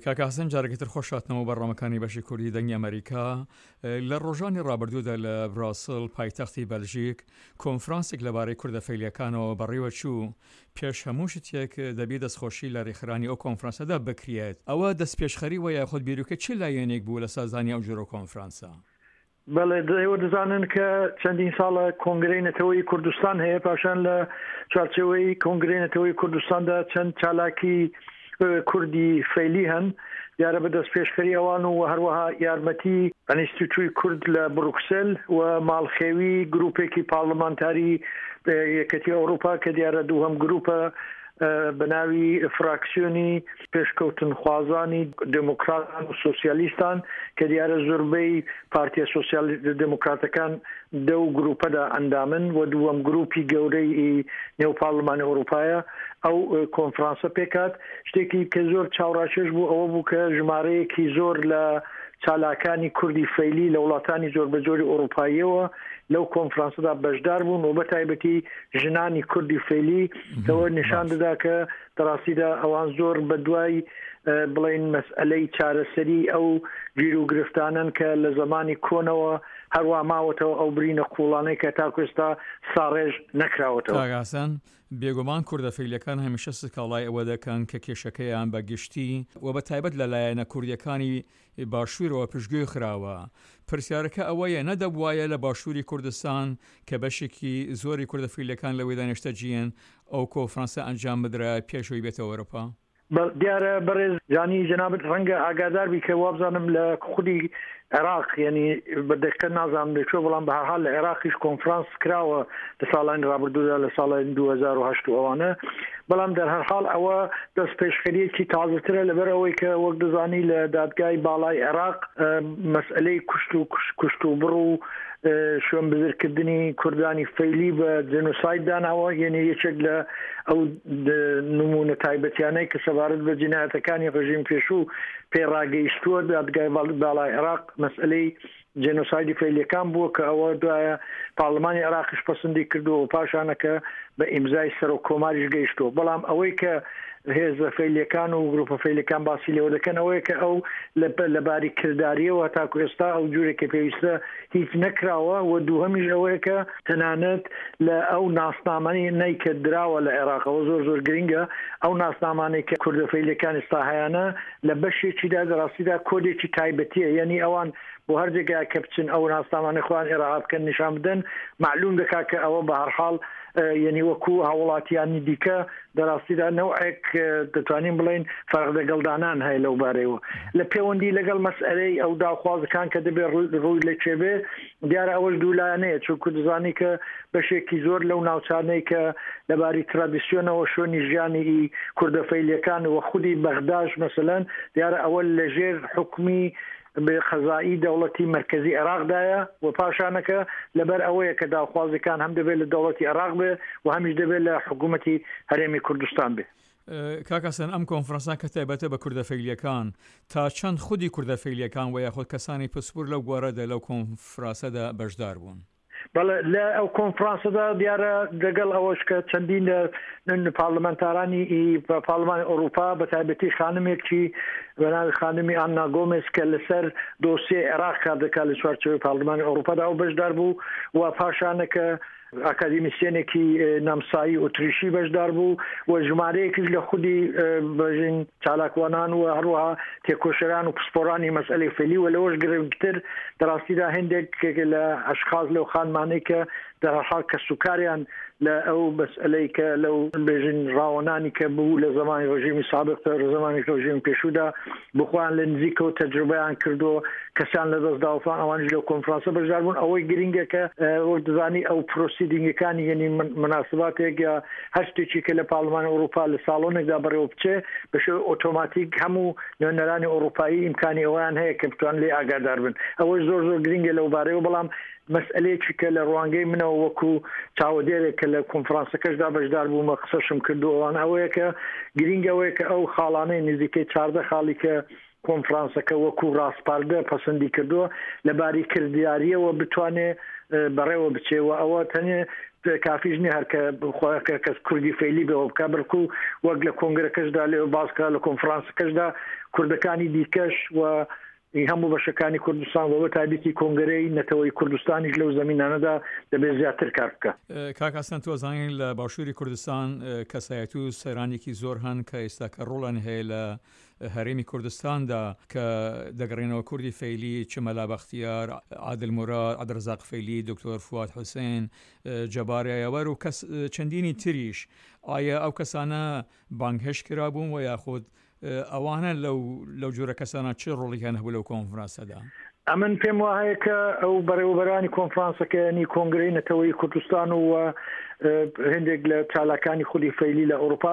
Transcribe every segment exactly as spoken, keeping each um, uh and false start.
کاکاسن جارێکتر خۆشاتنەوە بەڕامەکانی بەشی کوردی دەنگی ئەمریکا لە ڕۆژانی ڕابردوودا لە براسل پایتەختی بەلژیک کۆنفرانسێک لەبارەی کوردە فەیلیەکانەوە بەڕێوە چوو پێش هەموو شتێک دەبێت دەستخۆشی لە ڕێکخرانی ئەو کۆنفرانسەدا بکرێت ئەوە دەست پێشخەری وە یاخود بیرروکە چ لایەنێک بوو لە سازانی ئەو جۆرە کۆنفرانسە؟ بەڵێ ئێوە دەزانن کە چەندین ساڵە کۆنگرەی نەتەوەی کوردستان هەیە پاشان لە چوارچێوەی کۆنگرەی نەتەوەی کوردستاندا چەند چالاکی کوردی فەیلی هەن دیارە بە دەست پێشخەری ئەوان و هەروەها یارمەتی ئەنیستیتوی کورد لە بروکسل و ماڵخێوی گروپێکی پارلمانتاری یەکەتی ئەوروپا کە دیارە دووهەم گروپە بەناوی فراکسیۆنی پێشکەوتن خوازانی دموکراتان و سۆسیالیستان کە دیارە زۆربەی پارتیە سۆسیال دموکراتەکان دەو گروپەدا ئەندامن و دووەم گروپی گەورەی نێو پارلمانی ئەوروپایە ئەو کۆنفرانسە پێکات شتێکی کە زۆر چاوڕاشێش بوو ئەوە بوو کە ژمارەیەکی زۆر لە چالاکانی کوردی فەیلی لە وڵاتانی زۆر بەجۆری ئەوروپاییەوە لەو کۆنفرانسەدا بەشدار بوون و بەتایبەتی ژنانی کوردی فەیلی کەەوە نیشان دەدا کە دەڕاستیدا ئەوان زۆر بەدوای بڵین مەسئلەی چارەسەری ئەو گیر و گرفتانن کە لە زمانی کۆنەوە هەروە ماوەتەوە ئەو برینە قوڵانەی کە تاکوێستا ساڕێژ نەکراوەتەوە. کاگاسان بێگومان کوردە فەیلیەکان هەمیشە سکاڵای ئەوە دەکەن کە کێشەکەیان بە گشتی و بە تایبەت لە لایەنە کوردیەکانی باشوورەوە پشتگوێ خراوە. پرسیارەکە ئەوەیە نەدەبوایە لە باشووری کوردستان کە بەشێکی زۆری کوردە فەیلیەکان لەوەی دانیشتە جیێن ئەو کۆنفرانسە ئەنجام بدرا پێشەوەی بێتەوە ئەوروپا؟ دیارە بەڕێز جانی جەنابەت ڕەنگە ئاگادار بی کە وابزانم لە خودی عێراق یعنی بەدەقە نازانم لەکوێ بەڵام بە هەر حال لە عێراقیش کۆنفرانس کراوە لە ساڵانی ڕابردوودا لە ساڵی دوو هەزار و هەشت ئەوانە بەڵام در هەر حال ئەوە دەست پێشخەریەکی تازەترە لەبەر ئەوەی کە وەک دەزانی لە دادگای باڵای عێراق مەسئلەی کوشت و کوشت و بڕ و شوێن بزرکردنی کوردانی فەیلی بە جێنۆساید داناوە یعنی یەکێک لە ئەو نمونە تایبەتیانەی کە سەبارەت بە جینایەتەکانی ڕژیم پێشوو پێڕاگەیشتووە دادگای باڵای عێراق مەسئلەی جێنۆسایدی فەیلیەکان بووە کە ئەوە دوایە پارلمانی عێراقیش پەسەندی کردووە و پاشانەکە بە ئیمزای سەر و کۆماریش گەیشتووە بەڵام ئەوەی کە هێزە فەیلیەکان و گروپە فەیلیەکان باسی لێوە دەکەن ئەوەیە کە ئەو لەباری کرداریەوە تاکو ئێستا ئەو جوورێکە پێویستە هیچ نەکراوە و دووهەمیش ئەوەیە کە تەنانەت لە ئەو ناسنامانی نەیکە دراوە لە عێراقەوە زۆر زۆر گرنگە ئەو ناسنامانەی کە کوردە فەیلیەکان ئێستا هەیەە لە بەشێکیدا دەڕاستیدا کۆدێکی تایبەتیە یعنی ئەوان بۆ هەر جێگای کە بچن ئەو ناسنامانەی خۆیان ئێراق بکەن نیشان بدەن معلوم دەکات کە ئەوە بە هەر حاڵ یعنی وەکو هاوڵاتیانی دیکە دەڕاستیدا نەوعێک دەتوانین بڵین فەرقدەگەڵدانان هەیە لەو بارەیەوە لە پەیوەندی لەگەڵ مەسئلەی ئەو داخوازەکان کە دەبێت ڕووی لە کێبێ دیارە ئەوەش دوولایەنەیە چونکە دەزانی کە بەشێکی زۆر لەو ناوچانەی کە لەباری ترادیسیۆنەوە شوێنی ژیانی کوردە فەیلیەکان و خودی بەغداش مەسەلەن دیارە ئەوە لەژێر حکومی بخەزایی دەوڵەتی مرکزی عێراقدایە و پاشانەکە لەبەر ئەوەیە کە داخوازەکان هەم دەبێت لە دەوڵەتی عێراق بێ و هەمیش دەبێت لە حکوومەتی هەرێمی کوردستان بێ. کاکەسەن ئەم کۆنفرانسان کە تایبەتە بە کوردە فەیلیەکان تا چەند خودی کوردە فەیلیەکان و یاخود کەسانی پسپور لەو گوارەدا لەو کۆنفرانسەدا بەشدار بوون؟ بەڵێ لە ئەو کۆنفرانسەدا دیارە دەگەڵ ئەوەش کە چەندین پارلمانتارانی پارلمانی ئەوروپا بە تایبەتی خانمێکی بەناوی خانمی ئانا گۆمێس کە لەسەر دۆسیە عێراق کار دەکات لە چوارچێوەی پارلمانی ئەوروپادا ئەو بەشدار بوو و پاشانەکە ئاکادمیسیەنێکی نامسایی ئۆتریشی بەشدار بوو و ژمارەیەکیش لە خودی بەژین چالاکوانان و هەروەها تێکۆشەران و پسپۆرانی مەسئلەی فەیلی و لەوەش گرنگتر دەڕاستیدا هێندێک لە ئەشخاص لەو خانمانەی کە دەرحال کە سوکاریان لە ئەو مەسئلەی کە لەو بێژین ڕاوەنانی کە بوو لە زمانی ڕژیمی سابق لە زمانی ڕژیم پێشوودا بخۆیان لە نزیکەوە تەجروبەیان کردو کەسان لە دەستداوەفان ئەوانش لەو کۆنفرانسە بەشدار بوون ئەوەی گرنگە کە وەک دەزانی ئەو پرۆسیدینگەکانی یعنی مناسباتێک یا هەر شتێکی کە لە پارلمانی ئەوروپا لە ساڵۆنێکدا بەڕێوە بچێ بەشێوەی ئۆتۆماتیک هەموو نوێنەرانی ئەوروپایی ئیمکانی ئەویان هەیە کە بتوان لێ ئاگادار بن ئەوەش زۆر زۆر گرنگە لەو بارەیەوە بەڵام مەسئلەیەکی کە لە ڕوانگەی منەوە وەکو چاوەدێرێک کە لە کۆنفرانسەکەشدا بەشدار بوومە قسەشم کردو ئەوان ئەوەیە کە گرنگەوەیە کە ئەو خاڵانەی نزیکەی چاردە خاڵی کە کۆنفرانسەکە وەکو ڕاستپاردە پەسەندی کردووە لەباری کردیاریەوە بتوانێت بەڕێوە بچێەوە ئەوە تەنێ کافیژنی هەرکە بخۆیە کەس کوردی فعلی بەوە بکە بڵکو وەک لە کۆنگرەکەشدا لێ باسکە لە کۆنفرانسەکەشدا کوردەکانی دیکەش و هەموو بەشەکانی کوردستان بەوە تایبەتی کۆنگرەی نەتەوەی کوردستانیش لەو زمینانەدا دەبێت زیاتر کار بکە. کاک حەسەن تۆ زانین لە باشووری کوردستان کەسایەت و سەرانێکی زۆر هەن کە ئێستا کە ڕۆڵان هەیە لە هەرێمی کوردستاندا کە دەگەڕێنەوە کوردی فەیلی چمەلا بەختیار، عادل موراد، عەبدوڕەزاق فەیلی، دکتۆر فواد حوسێن، جەبار یاوەر و کەس چەندینی تریش. ئایا ئەو کەسانە بانگهێشت کرابوون و یاخود ئەوانە لەو لەو جۆرە کەسانە چه ڕۆڵێکیان هەبوو لەو کۆنفرانسەدا؟ ئەمن پێم وایە کە ئەو بەڕێوەبەرانی کۆنفرانسەکەنی کۆنگرەی نەتەوەی کوردستان و هەندێک لە چالاکانی خودی فەیلی لە ئەوروپا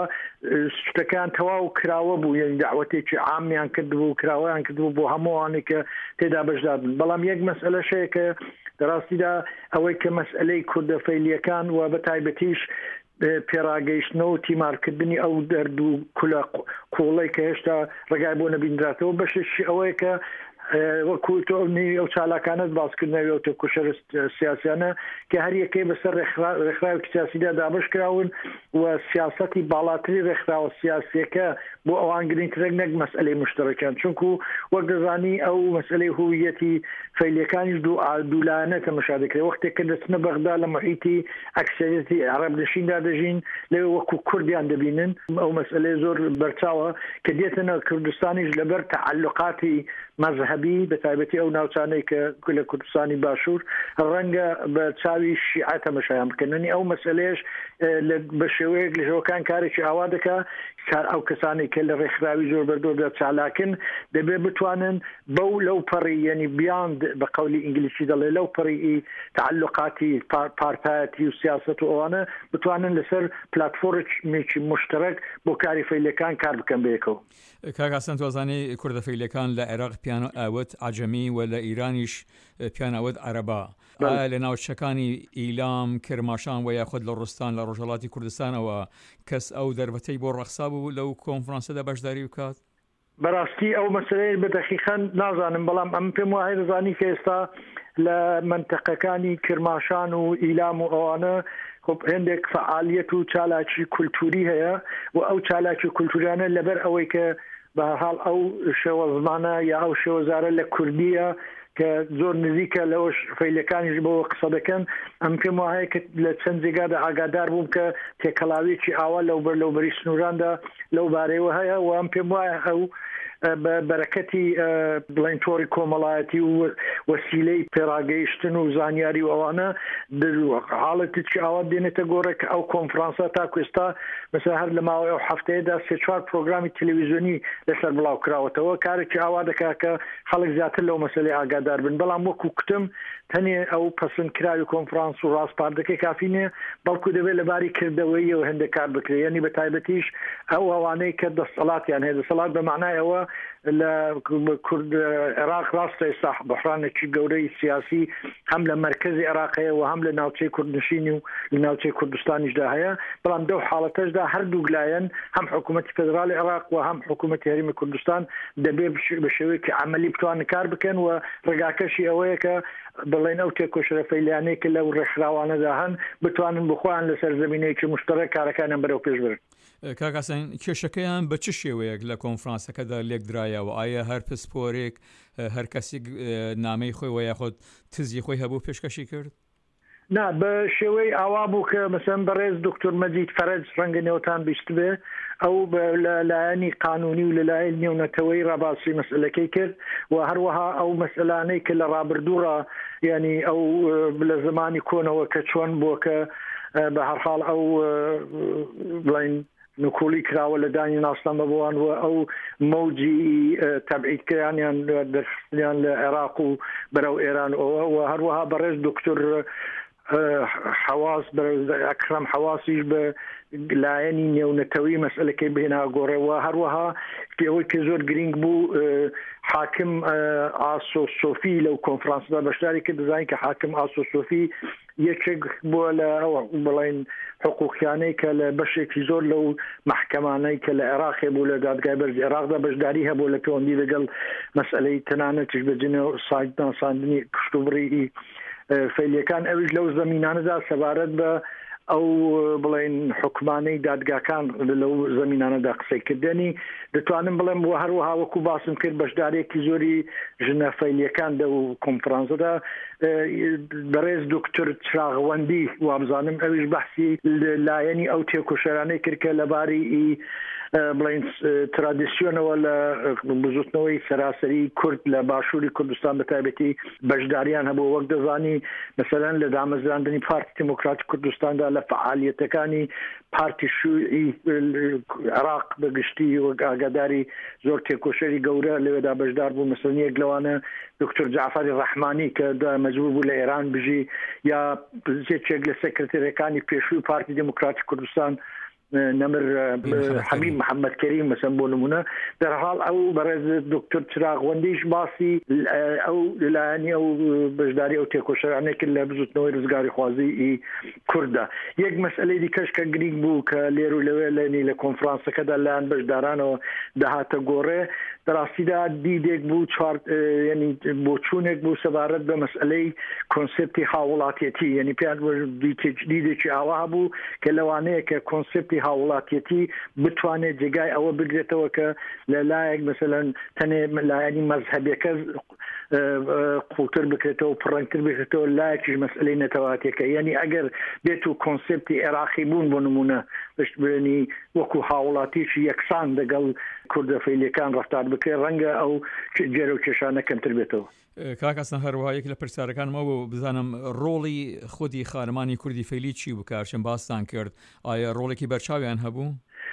شتەکان تەواو کراوە بوو، یعنی داوەتێکی عامیان کردبوو کراوەیان کردبوو بۆ هەمووانێک کە تێدا بەشدار بن. بەڵام یەک مەسئلەشەیە کە دەڕاستیدا ئەوەی کە مەسئلەی کوردە فەیلیەکان و بە تایبەتیش پێڕاگەیشتنەوە و تیمارکردنی ئەو دەرد و کولە قوڵەی کە هێشتا ڕێگای بۆ نەبینراتەوە بەشێکی ئەوەیە کە وەکو تۆنی ئەو چالاکانت باسکردنەوە و تێکۆشەر سیاسیانە کە هەر یەکەی بەسەر ڕێکخراوێکی سیاسیدا دابش کراون و سیاسەتی باڵاتری ڕێکخراوە سیاسیەکە بۆ ئەوان گرنگترێک نەک مەسئلەی مشتەرەکان، چونکو وەک دەزانی ئەو مەسئلەی هویەتی فەیلیەکانیش دوو دوولایەنە تەماشا دەکرێت. وەختێک کە دەچنە بەغدا لە محیتی ئەکسەریەتی عەرەب نشیندا دەژین لەوێ وەکو کوردیان دەبینن، ئەو مەسئلەی زۆر بەرچاوە کە دێتنە کوردستانیش لەبەر تەعەلوقاتی مەذهبی بە تایبەتی ئەو ناوچانەی کە لە کوردستانی باشوور ڕەنگە بە چاوی شیعە تەماشایان بکەننی ئەو مەسئلەیەش بە شێوەیەک لە ژەوەکان کارێکی ئاوا دەکا ئەو کەسانی کە لە ڕێکخراوی زۆر بەردۆ چالاکن دەبێت بتوانن بەو لەو پەڕی یعنی بیان بە قەولی ئینگلیسی دەڵێ لەو پەڕی تعلقاتی پارتایەتی و سیاست و ئەوانە بتوانن لەسەر پلاتفۆرمێکی مشترک بۆ کاری فەیلەکان کار بکەن بەیەکەوە. کاک حەسەن توازانی کوردە فەیلەکان لە عێراق پیان ئاوت عەجەمی و لە ئیرانیش پیان ئاوت عەرەبا. ئایا لە ناوچەکانی ئیلام، کرماشان و یاخود لە ڕۆستان لە ڕۆژهەڵاتی کوردستانەوە کەس ئەو دەربەتەی بۆ ڕەخسا بوو لەو کۆنفرانسەدا بەشداری بکات؟ بەڕاستی ئەو مەسەلەی بەدەقیقەن نازانم، بەڵام ئەم پێم وایە دەزانی کە ئێستا لە منتەقەکانی کرماشان و ئیلام و ئەوانە خب هەندێک فعالیت و چالاکی کولتوری هەیە و ئەو چالاکی کولتوریانە لەبەر ئەوەی کە بەهەحاڵ ئەو شێوە زمانە یا ئەو شێوەزارە لە کوردیە کە زۆر نزیکە لەوەش فەیلەکانیش بۆ قسە دەکەن. ئەم پێم وایە کە لە چەند جێگادا ئاگادار بووم کە تێکەڵاوێکی ئاوا لەو بەر لەو بەری سنووراندا لەو بارەیەوە هەیە و ئەم پێم وایە ئەو بەرەکەتی بڵین تۆڕی کۆمەڵایەتی و وەسیلەی پێڕاگەیشتن و زانیاری و ئەوانە حاڵەتێکی ئاوا دێنێتە گۆڕێ کە ئەو کۆنفرانسە تاکو ئێستا مەسەلا هەر لە ماوەی ئەو هەفتەیەدا سێ چوار پرۆگرامی تەلەڤیزیۆنی لەسەر بڵاو کراوەتەوە کارێکی ئاوا دەکات کە خەڵک زیاتر لەو مەسەلەی ئاگادار بن. بەڵام وەکو کتم تەنێ ئەو پەسەندکراوی کۆنفرانس و ڕاستپاردەکەی کافی نییە، بەڵکو دەبێت لەباری کردەوەیەوە هەندێک کار بکرێت، یعنی بە تایبەتیش ئەو ئەوانەی کە دەسەڵاتیان هەیە. دەسەڵات بە معنایەوە لە کورد عێراق ڕاستە ئێستا بەحرانێکی گەورەی سیاسی هەم لە مەرکەزی عێراقەیە و هەم لە ناوچەی کوردنشینی و لە ناوچەی کوردستانیشدا هەیە، بەڵام دەو حاڵەتەشدا هەردوو لایەن هەم حکوومەتی فێدرالی عێراق و هەم حکوومەتی هەرێمی کوردستان دەبێت بە شێوەیەکی عەمەلی بتوانن کار بکەن و ڕێگاکەشی ئەوەیە کە بڵێن ئەو تێکۆشەرە فەیلیانەی کە لەو ڕێکخراوانەدا هەن بتوانن بخۆیان لەسەر زەمینەیەکی مشتەرەک کارەکانیان بەرەو پێش برن. کاک حەسەن کێشەکەیان بە چ شێوەیەک لە کۆنفرانسەکەدا لێک درایەوە؟ ئایا هەر پسپۆرێک هەر کەسێک نامەی خۆی و یاخود تزی خۆی هەبوو پێشکەشی کرد؟ نا بە شێوەی ئاوا بوو کە مەسەن بەڕێز دکتۆر مەجید فەرەج ڕەنگە نێوتان بیست بێ ئەو لە لایەنی قانونی و لەلایەن نێونەتەوەی ڕاباسی مەسئلەکەی کرد و هەروەها ئەو مەسئلانەی کە لە ڕابردووڕە ینی ئەو لە زمانی کۆنەوە کە چۆن بووە کە بە هەرحاڵ ئەو بڵین نکۆلی کراوە لە دانی ناسنامە بۆوان و ئەو مەوجی تەبعیدکەیانیان دەرخستیان لە عێراق و بەرەو ئێران ئەوە و هەروەها بەڕێز دکتۆر حواس ئەکرەم حواسیش بە لایەنی نێونەتەوەی مەسئلەکەی بهێنا گۆڕەوە. هەروەها پێوەی کە زۆر گرنگ بوو حاکم ئاسۆ سۆفی لەو کۆنفرانسدا بەشداری کرد. دەزانین کە حاکم ئاسۆ سۆفی یەکێک بووە لە بڵین حقوقیانەی کە لە بەشێکی زۆر لەو محکەمانەی کە لە عێراقی بوو لە دادگای بەرزی عێراقدا بەشداری هەبوو لە پەیوەندی لەگەڵ مەسئلەی تەنانەتیش بەجنە ساندنی کشتوبڕی فەیلیەکان ئەویش لەو زەمینانەدا سەبارەت بە ئەو بڵێن حکومانەی دادگاکان لەو زەمینانەدا قسەیکردنی دەتوانم بڵێم بۆ هەروەها وەکو باسم کرد بەشدارێکی زۆری ژنە فەیلیەکان لەو کۆنفرانسەدا بەڕێز دکتۆر چراغوەندی وابزانم ئەویش بەحسی لایەنی ئەو تێکۆشەرانەی کرد کە لەباری بڵین ترادیسیۆنەوە لە بزوتنەوەی سەراسەری کورد لە باشووری کوردستان بەتایبەتی بەشداریان هەبوو وەک دەزانی مەسەلەن لە دامەزراندنی پارتی دموکراتی کوردستاندا لە فعالیەتەکانی پارتی شووعی عێراق بەگشتی وەک ئاگاداری زۆر تێکۆشەری گەورە لەوێدا بەشدار بوو مەسەلەن یەک لەوانە دکتۆر جعفەری ڕەحمانی کە مەجبور بوو لە ئێران بژی یا یەکێک لە سەکرتێرەکانی پێشووی پارتی دموکراتی کوردستان نمر حبیب محمد کریم مثلا بۆ نمونە دەرحاڵ ئەو بەڕێز دکتۆر چراغوەندیش باسی ئەو لایەنی ئەو بەشداری ئەو تێکۆشەرانەی کرد لە بزوتنەوەی ڕزگاری خوازی کوردە. یەک مەسئلەی دیکەش کە گرنگ بوو کە لێر و لەوێ لەنی لە کۆنفرانسەکەدا لایەن بەشدارانەوە داهاتە گۆڕێ دەڕاستیدا دیدێک بوو ینی بۆچوونێک بوو سەبارەت بە مەسئلەی کۆنسپتی هاوڵاتیەتی یعنی پێیان دیدێکی ئاوا هەبوو کە لەوانەیە کە کۆنسپتی هاوڵاتیەتی بتوانێت جێگای ئەوە بگرێتەوە کە لەلایەک مەسەلەن تەنێ لایەنی مەزهەبیەکە قوڵتر بکرێتەوە پڕەنگتر بکرێتەوە لایەکیش مەسئلەی نەتەواتیەکە یعنی ئەگەر بێت و کۆنسپتی عێراقی بوون بۆ نمونە پشت بێنی وەکو هاوڵاتیشی یەکسان لەگەڵ کوردە فەیلیەکان ڕەفتار بکرێت ڕەنگە ئەو جێرە و کێشانە کەمتر بێتەوە. کاکەسن هەروەها یەک لە پرسیارەکانمەوە بۆ بزانم ڕۆڵی خودی خانمانی کوردی فەیلی چی بوو کارچەند باستان کرد ئایا ڕۆڵێکی بەرچاویان هەبوو؟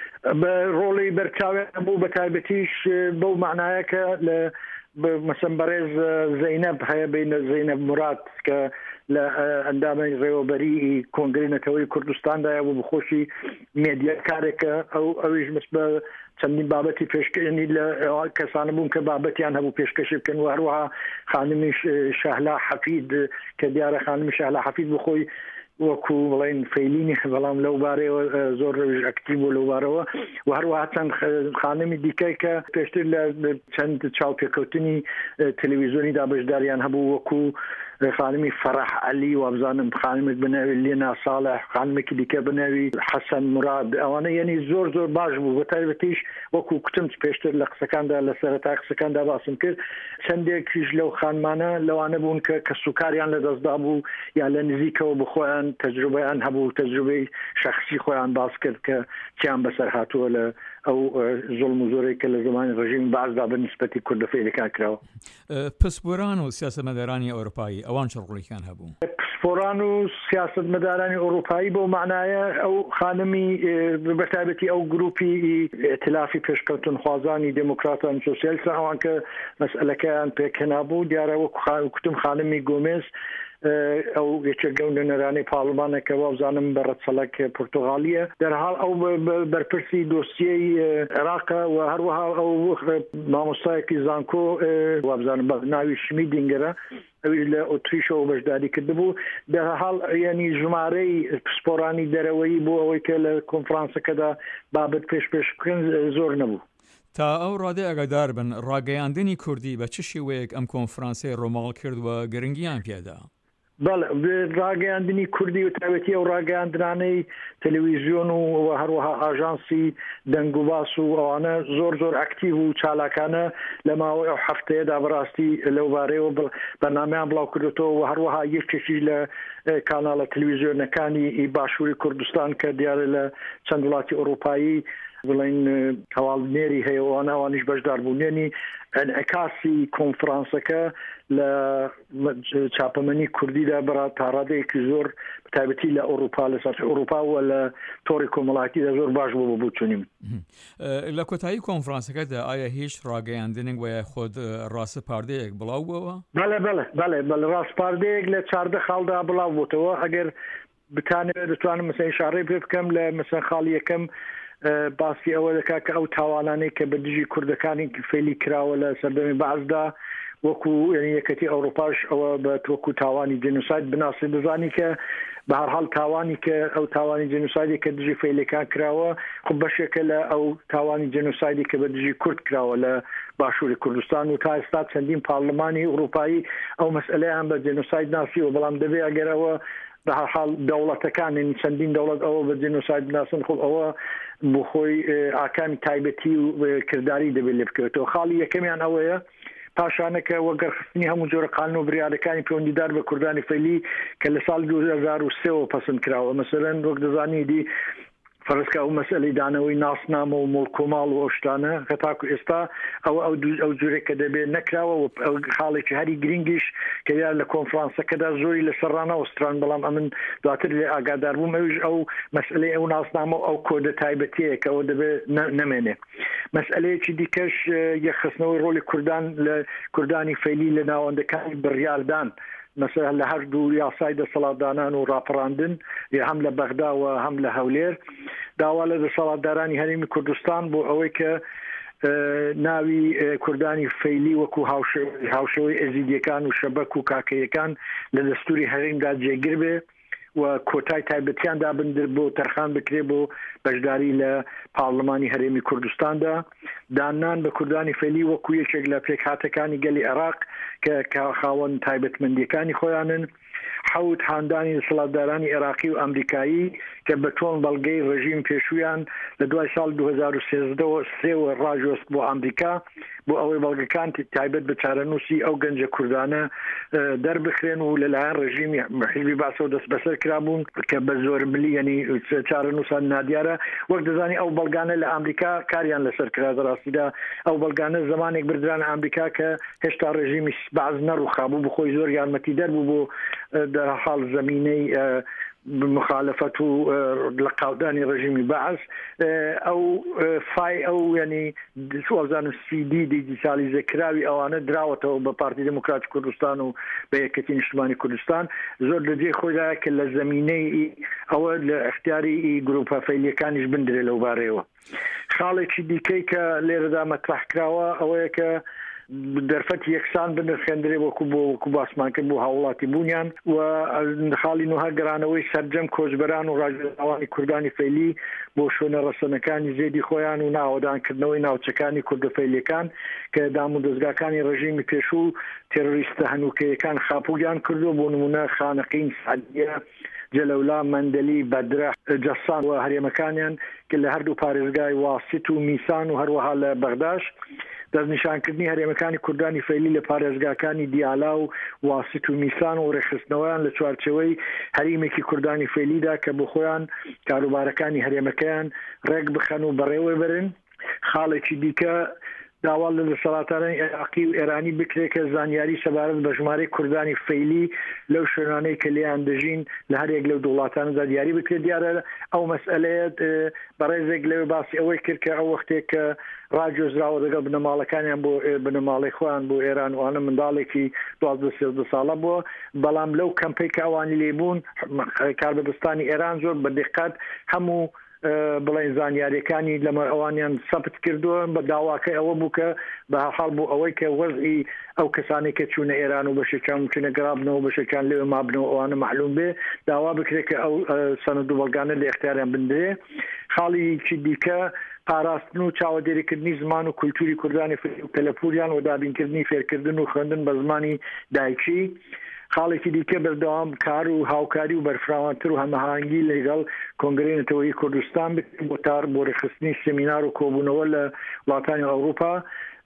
بە ڕۆڵی بەرچاویان هەبوو بە تایبەتیش بەو معنایە کە لە مەسەن بەڕێز زەینەب هەیە بینە زەینەب مراد کە لە ئەندامی ڕێوەبەری کۆنگرەی نەتەوەی کوردستاندایە بوو بخۆشی مێدیاکارێکە ئەو ئەویش مس بە چەندین بابەتی پێشکەنی لە کەسانە بوون کە بابەتیان هەبوو پێشکەشی بکەن و هەروەها خانمی شەهلا حەفید کە دیارە خانمی شەهلا حەفید بخۆی وەکو بڵێن فەیلینی بەڵام لەو بارەوە زۆر ئەکتیڤ بوو لەو بارەوە و هەروەها چەند خانمی دیکەی کە پێشتر لە چەند چاوپێکەوتنی تەلەڤیزیۆنیدا بەشداریان هەبوو وەکو خانمی فەرەح عەلی وابزانم خانمێک بناوی لێنا ساڵح خانمێکی دیکە بناوی حەسەن مراد ئەوانە یعنی زۆر زۆر باش بوو بە تایبەتیش وەکو کوتم پێشتر لە قسەکاندا لە سەرەتا قسەکاندا باسم کرد چەندێکیش لەو خانمانە لەوانە بوون کە کە سوکاریان لە دەستدا بوو یا لە نزیکەوە بخۆیان تەجروبەیان هەبوو تەجروبەی شەخصی خۆیان باس کرد کە چیان بەسەر هاتووە لە ئەو زۆڵم و زۆرێک کە لە زمانی ڕژیم بازدا بە نیسبەتی کوردە فەیلەکان کراوە. پسپۆران و سیاسەتمەدارانی ئەوروپایی ئەوان چ ڕۆڵێکیان هەبوو؟ پسپۆران و سیاسەتمەدارانی ئەوروپایی بۆ معنایە ئەو خانمی بەتایبەتی ئەو گروپی ئێتلافی پێشکەوتن خوازانی دموکراتان سۆسیالیستە ئەوان کە مەسئلەکەیان پێکەنابوو دیارە وەکو کوتم خانمی گۆمێز ئەو یەکێک لە نەرانی پاڵمانێکە وابزانم بەڕەچەڵک پورتوغالیە دەرحاڵ ئەو بەرپرسی دۆسیەی عێراقە و هەروەها ئەو مامۆستایەکی زانکۆ وابزانم بە ناوی شمی دینگەرە ئەوی لە ئۆتریشەوە بەشداری کردبوو دەرحاڵ یعنی ژمارەی پسپۆرانی دەرەوەی بۆ ئەوەی کە لە کۆنفرانسەکەدا بابەت پێش پێش بکەن زۆر نەبوو. تا ئەو ڕادێ ئەگادار بن ڕاگەیاندنی کوردی بە چ شێوەیەک ئەم کۆنفرانسەی ڕۆماڵ کرد و گرنگیان پێدا؟ بەڵێ ڕاگەیاندنی کوردی و تایبەتی ئەو ڕاگەیاندنانەی تەلەڤیزیۆن و هەروەها ئاژانسی دەنگ و باس و ئەوانە زۆر زۆر ئەکتیڤ و چالاکانە لە ماوەی ئەو هەفتەیەدا بەڕاستی لەو بارەیەوە بەرنامەیان بڵاو کردوتەوە و هەروەها یەکێکی لە کاناڵە تەلەڤیزیۆنەکانی باشووری کوردستان کە دیارە لە چەند وڵاتی ئەوروپایی بڵین هەواڵنێری هەیەوانە ئەوانیش بەشدار بوونێنی ئەنعکاسی کۆنفرانسەکە لە چاپەمەنی کوردیدا بەڕا تا ڕادەیەکی زۆر بەتایبەتی لە ئەوروپا لە سەر ئەوروپا و لە تۆڕی کۆمەڵایەتیدا زۆر باش بوو بۆ چوونیم. لە کۆتایی کۆنفرانسەکەدا ئایا هیچ ڕاگەیاندنێک وایە خۆت ڕاستە پاردەیەک بڵاو بووەوە؟ بەڵێ بەڵێ بەڵێ بەڵێ ڕاست پاردەیەک لە چاردە خاڵدا بڵاو بووتەوە ئەگەر بتانێت دەتوانم مەسەن شارەی پێ بکەم لە مەسەن خاڵی یەکەم باسی ئەوە دەکات کە ئەو تاوانانەی کە بە دژی کوردەکانی فەیلی کراوە لە سەردەمی بەعزدا وەکو یەکەتی ئەوروپاش ئەوە بە تۆکو تاوانی جنوساید بناسی دەزانی کە بە هەر حاڵ تاوانی کە ئەو تاوانی جنوسایدی کە دژی فەیلەکان کراوە خب بەشێکە لە ئەو تاوانی جنوسایدی کە بە دژی کورد کراوە لە باشووری کوردستان و تا ئێستا چەندین پارلەمانی ئەوروپایی ئەو مەسئلەیان بە جنوساید ناسیوە بەڵام دەبێ ئەگەرەوە بە هەر حاڵ دەوڵەتەکان چەندین دەوڵەت ئەوە بە جنوساید بناسن خۆ ئەوە بۆ خۆی ئاکامی تایبەتی و کردداری دەبێت لێ بکەوێتەوە. خاڵی یەکەمیان ئەوەیە پاشانەکە وەگەرخستنی هەموو جۆرە قانون و بریارەکانی پەیوەندیدار بە کوردانی فەیلی کە لە ساڵ دوو هەزار و سێەوە پەسەند کراوە مەسەلەن وەک دەزانی دی فەرزکە ئەو مەسئلەی دانەوەی ناسنامە و مڵکۆماڵ و ئەوشتانە کە تاکو ئێستا ئەو ئەو جوورێکە دەبێت نەکراوە و خاڵێکی هەری گرنگیش کە یا لە کۆنفرانسەکەدا زۆری لە سەرڕانە ئۆستران بەڵام ئەمن دواتر لێ ئاگادار بووم ئەوش ئەو مەسئلەی ئەو ناسنامە ئەو کۆدە تایبەتەیە کە ئەوە دەبێت نەمێنێ. مەسئلەیەکی دیکەش یەخستنەوەی ڕۆلی کوردان لە کوردانی فەیلی لە ناوەندەکانی بڕیاردان مثلا لە هەردوو یاسای دەسەڵاتدانان و ڕاپەڕاندن هەم لە بەغدا و هەم لە هەولێر داوا لە دەسەڵاتدارانی هەرێمی کوردستان بۆ ئەوەی کە ناوی کوردانی فەیلی وەکو هاوشەوەی ئەزیدیەکان و شەبەک و کاکەیەکان لە دەستوری هەرێمدا جێگر بێ و کۆتای تایبەتیان دابندر بۆ تەرخان بکرێ بۆ بەشداری لە پارلەمانی هەرێمی کوردستاندا دانان بە کوردانی فەیلی وەکو یەکێک لە پێکهاتەکانی گەلی عێراق کە خاوەن تایبەتمەندیەکانی خۆیانن حەوت هاندانی دەسەڵاتدارانی عێراقی و ئەمریکایی کە بە تۆن بەڵگەی ڕژیم پێشویان لە دوای ساڵ دوو هەزار و سێەوە ڕاجۆست بۆ ئەمریکا بۆ ئەوەی بەڵگەکان تایبەت بە چارەنووسی ئەو گەنجە کوردانە دەربخرێن و لەلایەن ڕژیمی حیزبی باسەوە دەست بەسەر کرابوون کە بە زۆر ملی یعنی چارەنووسان نادیارە وەک دەزانی ئەو بەڵگانە لە ئەمریکا کاریان لەسەر کرا ڕاستیدا ئەو بەڵگانە زمانێک بردرانە ئەمریکا کە هێشتا ڕژیمی باز نەڕووخابوو بخۆی زۆر یارمەتی دەربوو بۆ دەرحاڵ زمینەی مخالفت و لەقاودانی ڕژیمی بەعس ئەو فای ئەو ینی دوازان و سی دی دیجیتالیزە کراوی ئەوانە دراوەتەوە بە پارتی دموکراتی کوردستان و بە یەکەتی نیشتمانی کوردستان زۆر لەجێ خۆیدایە کە لە زمینەی ئەوە لە اختیاری گروپە فەیلیەکانیش بندرێ لەو بارەیەوە. خاڵێکی دیکەی کە لێرەدا مەطرح کراوە ئەوەیە کە دەرفەت یەکسان بنرخێندرێ وەکو بۆ وەکو باسمان کرد بۆ هاوڵاتی بوونیان و خاڵی نوها گەرانەوەی سەرجەم کۆچبەران و ڕاجێنەوانی کوردانی فەیلی بۆ شوێنە ڕەسەنەکانی زێدی خۆیان و ناوەدانکردنەوەی ناوچەکانی کوردە فەیلیەکان کە دام و دەستگاکانی ڕژیمی پێشوو تێرۆریستە هەنووکەیەکان خاپوویان کردو بۆ نمونە خانەقین سعدیە جەلەولا مەندەلی بەدرە جەسان و هەرێمەکانیان کە لە هەردوو پارێزگای واست و میسان و هەروەها لە بەغداش دەستنیشانکردنی هەرێمەکانی کوردانی فەیلی لە پارێزگاکانی دیالا و واست و میسان و ڕێخستنەوەیان لە چوارچەوەی هەرێمێکی کوردانی فەیلیدا کە بۆ خۆیان کاروبارەکانی هەرێمەکەیان ڕێک بخەن و بەڕێوە برن. خاڵێکی دیکە داوا لە دەسەڵاتدارانی عێراقی و ئێرانی بکرێت کە زانیاری سەبارەت بە ژمارەی کوردانی فەیلی لەو شوێنانەی کە لێیان دەژین لە هەرێک لەو دەوڵاتانەدا دیاری بکرێت. دیارە ئەو مەسئلەیە بەڕێزێک لەوێ باسی ئەوەی کرد کە ئەو وەختێک کە ڕاجۆزراوە لەگەڵ بنەماڵەکانیان بۆ بنەماڵی خۆیان بۆ ئێران وانە منداڵێکی دوازدە سێزدە ساڵە بووە بەڵام لەو کەمپەی کە ئەوانی لێبوون کاربەدەستانی ئێران زۆر بەدقت هەموو بڵێن زانیاریەکانی لەمە ئەوانیان سەپت کردووە بە داواکە ئەوە بوو کە بە حاڵ بوو ئەوەی کە وەزئی ئەو کەسانی کە چوونە ئێران و بەشێکان چونە گرابنەوە بەشەکان لێوە مابنەوە ئەوانە معلوم بێ داوا بکرێت کە ئەو سەنەد و بەڵگانە لە اختیاریان بندرێ. خاڵی دیکە پاراستن و چاوەدێریکردنی زمان و کولتوری کوردانی و تەلەپوریان و دابینکردنی فێرکردن و خوێندن بە زمانی دایکی. خاڵێکی دیکە بەردەوام کار و هاوکاری و بەرفراوانتر و هەمەهانگی لەگەڵ کۆنگرەی نەتەوەیی کوردستان بکرێت بۆ تار بۆ ڕێخستنی سێمینار و کۆبوونەوە لە وڵاتانی ئەوروپا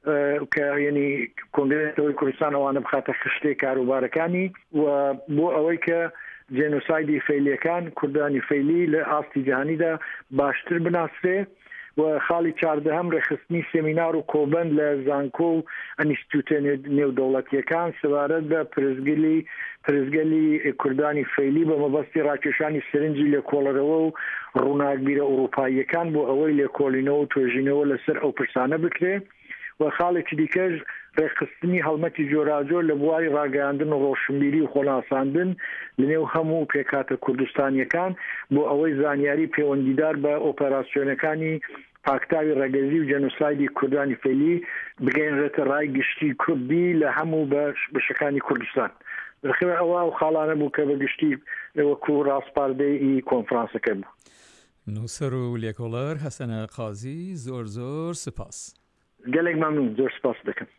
کە ینی کۆنگرەی نەتەوەیی کوردستان ئەوانە بخاتە خشتەی کاروبارەکانی و بۆ ئەوەی کە جێنۆسایدی فەیلیەکان کوردانی فەیلی لە ئاستی جیهانیدا باشتر بناسرێ و خاڵی چاردەهەم ڕێخستنی سێمینار و کۆبەند لە زانکۆ و ئەنیستیتوتە نێودەوڵەتیەکان سەبارەت بە پرزگلی پرزگەلی کوردانی فەیلی بە مەبەستی ڕاکێشانی سرنجی لە کۆڵەرەوە و ڕووناکبیرە ئەوروپاییەکان بۆ ئەوەی لێکۆڵینەوە و توێژینەوە لەسەر ئەو پرسانە بکرێ و خاڵێکی دیکەش ڕێخستنی هەڵمەتی جۆراجۆر لە بواری ڕاگەاندن و ڕۆشنبیری و خۆناساندن لەنێو هەموو پێکاتە کوردستانیەکان بۆ ئەوەی زانیاری پەیوەندیدار بە ئۆپەراسیۆنەکانی پاکتاوی ڕێگەزی و جەنۆسایدی کوردانی فێلی بگەێنرێتە ڕای گشتی کوردی لە هەموو بەشەکانی کوردستان. بەخێ ئەوە و خاڵانە بوو کە بە گشتی وەکو ڕاستپاردەی کۆنفرانسەکە بوو. نووسەر و لێکۆڵەر حەسەنە قازی زۆر زۆر سپاس. گەلێک مەمنون، زۆر سپاس دەکەم.